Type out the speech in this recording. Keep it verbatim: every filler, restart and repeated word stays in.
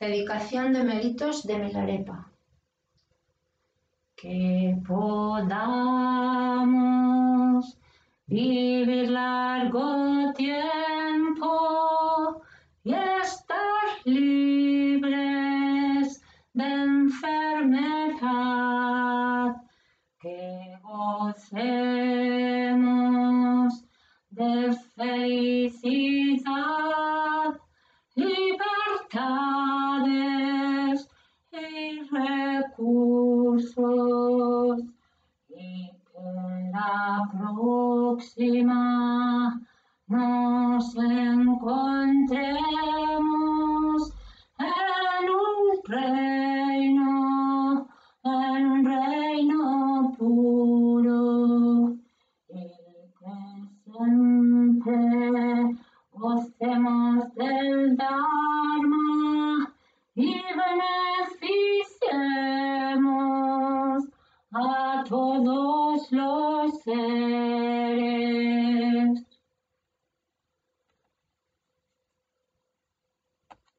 Dedicación de Melitos de Milarepa. Que podamos vivir largo tiempo y estar libres de enfermedad, que gocemos de felicidad, libertades y recursos, y que la próxima nos encontremos en un reino, en un reino puro, y que siempre gocemos del Dharma y beneficiemos a todos.